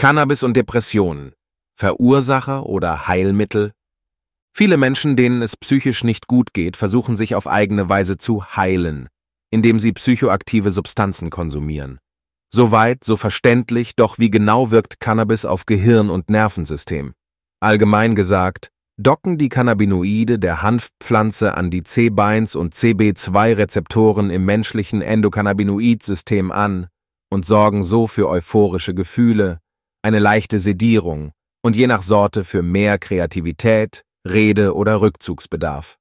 Cannabis und Depressionen. Verursacher oder Heilmittel? Viele Menschen, denen es psychisch nicht gut geht, versuchen sich auf eigene Weise zu heilen, indem sie psychoaktive Substanzen konsumieren. Soweit, so verständlich, doch wie genau wirkt Cannabis auf Gehirn und Nervensystem? Allgemein gesagt, docken die Cannabinoide der Hanfpflanze an die C-Beins- und CB2-Rezeptoren im menschlichen Endokannabinoid-System an und sorgen so für euphorische Gefühle, eine leichte Sedierung und je nach Sorte für mehr Kreativität, Rede- oder Rückzugsbedarf.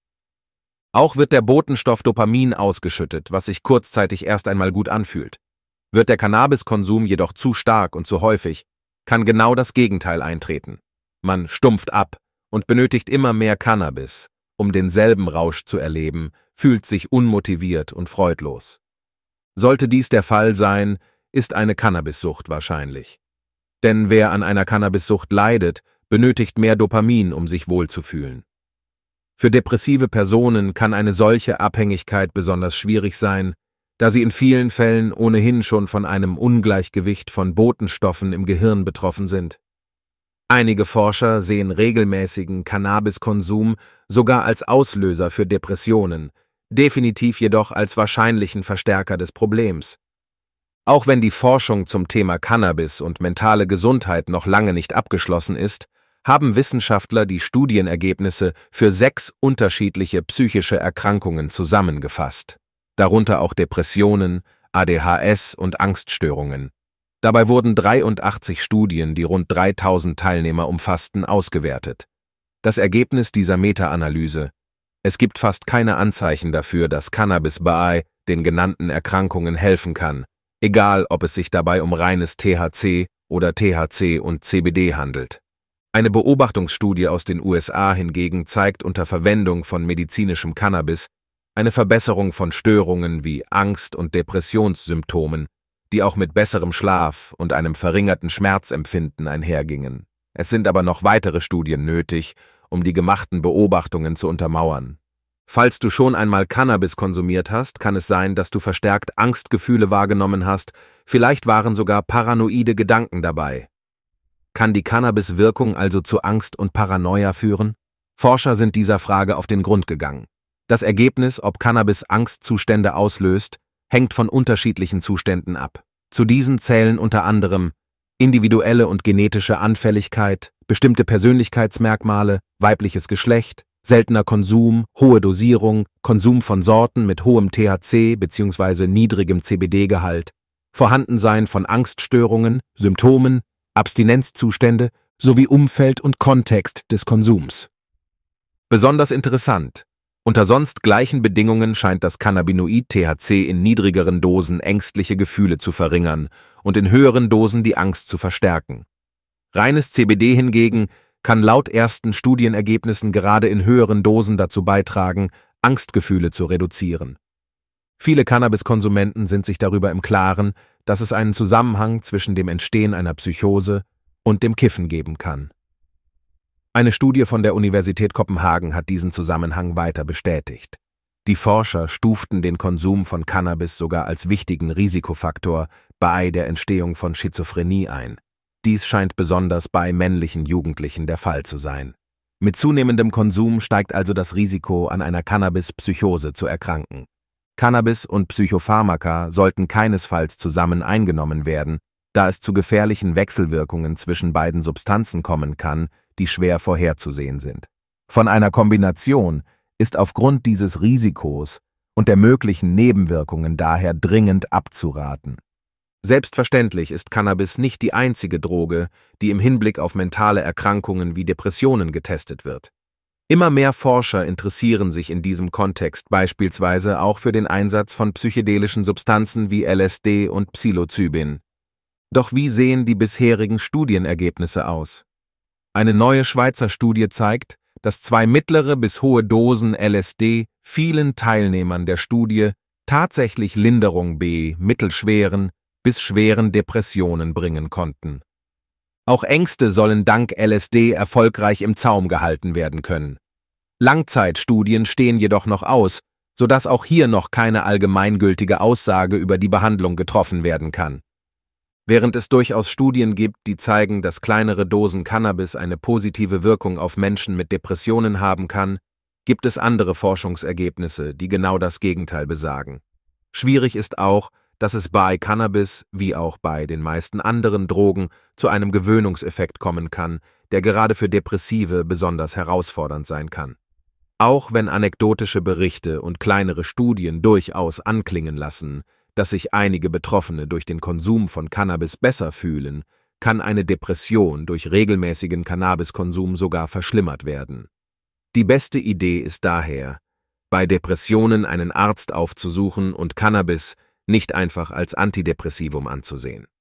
Auch wird der Botenstoff Dopamin ausgeschüttet, was sich kurzzeitig erst einmal gut anfühlt. Wird der Cannabiskonsum jedoch zu stark und zu häufig, kann genau das Gegenteil eintreten. Man stumpft ab und benötigt immer mehr Cannabis, um denselben Rausch zu erleben, fühlt sich unmotiviert und freudlos. Sollte dies der Fall sein, ist eine Cannabissucht wahrscheinlich. Denn wer an einer Cannabissucht leidet, benötigt mehr Dopamin, um sich wohlzufühlen. Für depressive Personen kann eine solche Abhängigkeit besonders schwierig sein, da sie in vielen Fällen ohnehin schon von einem Ungleichgewicht von Botenstoffen im Gehirn betroffen sind. Einige Forscher sehen regelmäßigen Cannabiskonsum sogar als Auslöser für Depressionen, definitiv jedoch als wahrscheinlichen Verstärker des Problems. Auch wenn die Forschung zum Thema Cannabis und mentale Gesundheit noch lange nicht abgeschlossen ist, haben Wissenschaftler die Studienergebnisse für 6 unterschiedliche psychische Erkrankungen zusammengefasst, darunter auch Depressionen, ADHS und Angststörungen. Dabei wurden 83 Studien, die rund 3000 Teilnehmer umfassten, ausgewertet. Das Ergebnis dieser Meta-Analyse: Es gibt fast keine Anzeichen dafür, dass Cannabis bei den genannten Erkrankungen helfen kann, egal ob es sich dabei um reines THC oder THC und CBD handelt. Eine Beobachtungsstudie aus den USA hingegen zeigt unter Verwendung von medizinischem Cannabis eine Verbesserung von Störungen wie Angst- und Depressionssymptomen, die auch mit besserem Schlaf und einem verringerten Schmerzempfinden einhergingen. Es sind aber noch weitere Studien nötig, um die gemachten Beobachtungen zu untermauern. Falls du schon einmal Cannabis konsumiert hast, kann es sein, dass du verstärkt Angstgefühle wahrgenommen hast, vielleicht waren sogar paranoide Gedanken dabei. Kann die Cannabis-Wirkung also zu Angst und Paranoia führen? Forscher sind dieser Frage auf den Grund gegangen. Das Ergebnis, ob Cannabis Angstzustände auslöst, hängt von unterschiedlichen Zuständen ab. Zu diesen zählen unter anderem individuelle und genetische Anfälligkeit, bestimmte Persönlichkeitsmerkmale, weibliches Geschlecht, seltener Konsum, hohe Dosierung, Konsum von Sorten mit hohem THC bzw. niedrigem CBD-Gehalt, Vorhandensein von Angststörungen, Symptomen, Abstinenzzustände sowie Umfeld und Kontext des Konsums. Besonders interessant: Unter sonst gleichen Bedingungen scheint das Cannabinoid THC in niedrigeren Dosen ängstliche Gefühle zu verringern und in höheren Dosen die Angst zu verstärken. Reines CBD hingegen kann laut ersten Studienergebnissen gerade in höheren Dosen dazu beitragen, Angstgefühle zu reduzieren. Viele Cannabiskonsumenten sind sich darüber im Klaren, dass es einen Zusammenhang zwischen dem Entstehen einer Psychose und dem Kiffen geben kann. Eine Studie von der Universität Kopenhagen hat diesen Zusammenhang weiter bestätigt. Die Forscher stuften den Konsum von Cannabis sogar als wichtigen Risikofaktor bei der Entstehung von Schizophrenie ein. Dies scheint besonders bei männlichen Jugendlichen der Fall zu sein. Mit zunehmendem Konsum steigt also das Risiko, an einer Cannabis-Psychose zu erkranken. Cannabis und Psychopharmaka sollten keinesfalls zusammen eingenommen werden, da es zu gefährlichen Wechselwirkungen zwischen beiden Substanzen kommen kann, die schwer vorherzusehen sind. Von einer Kombination ist aufgrund dieses Risikos und der möglichen Nebenwirkungen daher dringend abzuraten. Selbstverständlich ist Cannabis nicht die einzige Droge, die im Hinblick auf mentale Erkrankungen wie Depressionen getestet wird. Immer mehr Forscher interessieren sich in diesem Kontext beispielsweise auch für den Einsatz von psychedelischen Substanzen wie LSD und Psilocybin. Doch wie sehen die bisherigen Studienergebnisse aus? Eine neue Schweizer Studie zeigt, dass 2 mittlere bis hohe Dosen LSD vielen Teilnehmern der Studie tatsächlich Linderung bei mittelschweren bis schweren Depressionen bringen konnten. Auch Ängste sollen dank LSD erfolgreich im Zaum gehalten werden können. Langzeitstudien stehen jedoch noch aus, sodass auch hier noch keine allgemeingültige Aussage über die Behandlung getroffen werden kann. Während es durchaus Studien gibt, die zeigen, dass kleinere Dosen Cannabis eine positive Wirkung auf Menschen mit Depressionen haben kann, gibt es andere Forschungsergebnisse, die genau das Gegenteil besagen. Schwierig ist auch, dass es bei Cannabis, wie auch bei den meisten anderen Drogen, zu einem Gewöhnungseffekt kommen kann, der gerade für Depressive besonders herausfordernd sein kann. Auch wenn anekdotische Berichte und kleinere Studien durchaus anklingen lassen, dass sich einige Betroffene durch den Konsum von Cannabis besser fühlen, kann eine Depression durch regelmäßigen Cannabiskonsum sogar verschlimmert werden. Die beste Idee ist daher, bei Depressionen einen Arzt aufzusuchen und Cannabis nicht einfach als Antidepressivum anzusehen.